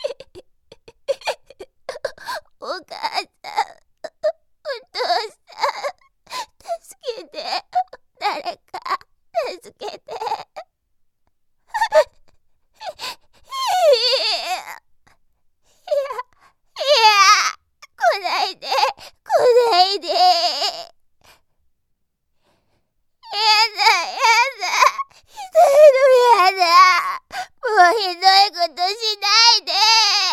お母さん、お父さん、助けて。誰か、助けて。来ないで、来ないで。やだ、ひどいのやだ。もうひどいことしないで。